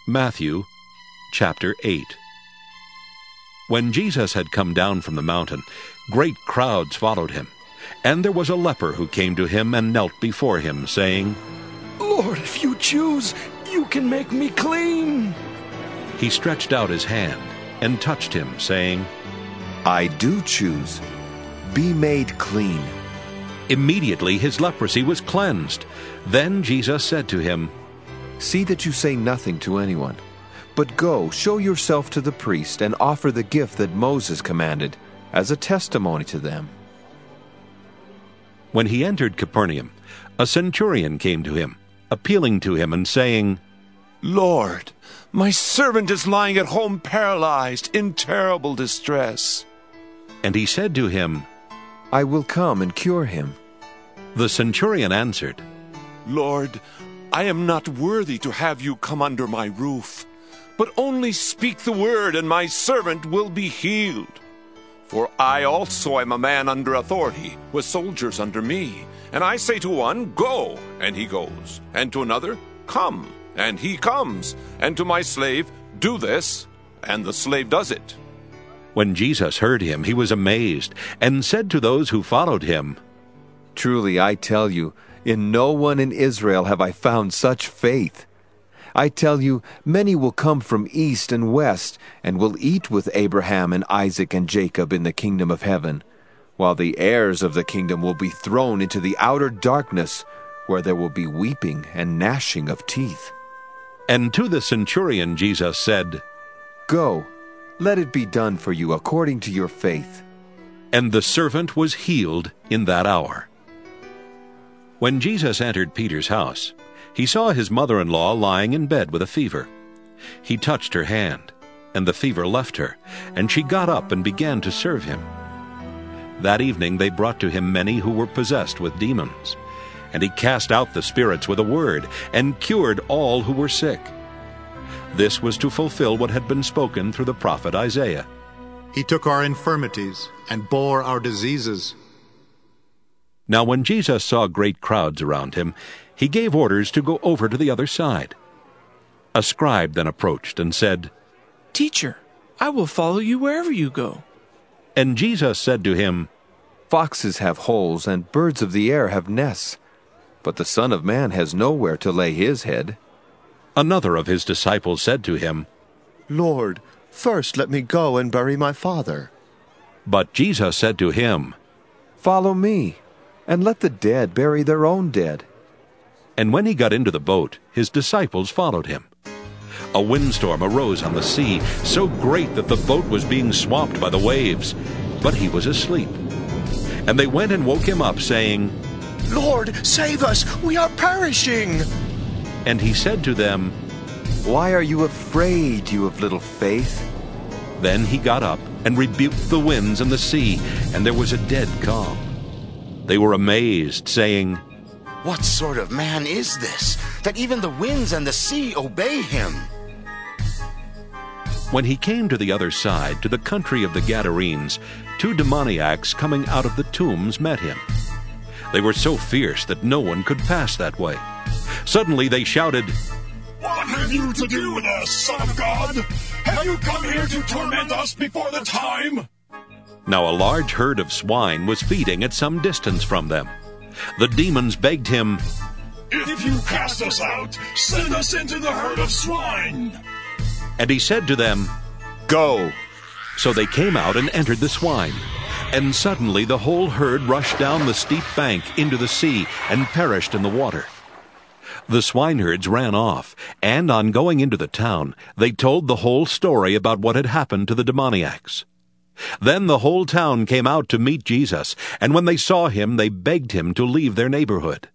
Matthew chapter 8. When Jesus had come down from the mountain, great crowds followed him. And there was a leper who came to him and knelt before him, saying, "Lord, if you choose, you can make me clean." He stretched out his hand and touched him, saying, "I do choose. Be made clean." Immediately his leprosy was cleansed. Then Jesus said to him, "See that you say nothing to anyone, but go, show yourself to the priest, and offer the gift that Moses commanded, as a testimony to them." When he entered Capernaum, a centurion came to him, appealing to him and saying, "Lord, my servant is lying at home paralyzed, in terrible distress." And he said to him, "I will come and cure him." The centurion answered, "Lord, I am not worthy to have you come under my roof, but only speak the word, and my servant will be healed. For I also am a man under authority, with soldiers under me. And I say to one, 'Go,' and he goes, and to another, 'Come,' and he comes, and to my slave, 'Do this,' and the slave does it." When Jesus heard him, he was amazed, and said to those who followed him, "Truly I tell you, in no one in Israel have I found such faith. I tell you, many will come from east and west, and will eat with Abraham and Isaac and Jacob in the kingdom of heaven, while the heirs of the kingdom will be thrown into the outer darkness, where there will be weeping and gnashing of teeth." And to the centurion Jesus said, "Go, let it be done for you according to your faith." And the servant was healed in that hour. When Jesus entered Peter's house, he saw his mother-in-law lying in bed with a fever. He touched her hand, and the fever left her, and she got up and began to serve him. That evening they brought to him many who were possessed with demons, and he cast out the spirits with a word, and cured all who were sick. This was to fulfill what had been spoken through the prophet Isaiah. "He took our infirmities and bore our diseases." Now when Jesus saw great crowds around him, he gave orders to go over to the other side. A scribe then approached and said, "Teacher, I will follow you wherever you go." And Jesus said to him, "Foxes have holes, and birds of the air have nests, but the Son of Man has nowhere to lay his head." Another of his disciples said to him, "Lord, first let me go and bury my father." But Jesus said to him, "Follow me, and let the dead bury their own dead." And when he got into the boat, his disciples followed him. A windstorm arose on the sea, so great that the boat was being swamped by the waves, but he was asleep. And they went and woke him up, saying, "Lord, save us! We are perishing!" And he said to them, "Why are you afraid, you of little faith?" Then he got up and rebuked the winds and the sea, and there was a dead calm. They were amazed, saying, "What sort of man is this, that even the winds and the sea obey him?" When he came to the other side, to the country of the Gadarenes, 2 demoniacs coming out of the tombs met him. They were so fierce that no one could pass that way. Suddenly they shouted, "What have you to do with us, Son of God? Have you come here to torment us before the time?" Now a large herd of swine was feeding at some distance from them. The demons begged him, "If you cast us out, send us into the herd of swine." And he said to them, "Go." So they came out and entered the swine. And suddenly the whole herd rushed down the steep bank into the sea and perished in the water. The swineherds ran off, and on going into the town, they told the whole story about what had happened to the demoniacs. Then the whole town came out to meet Jesus, and when they saw him, they begged him to leave their neighborhood.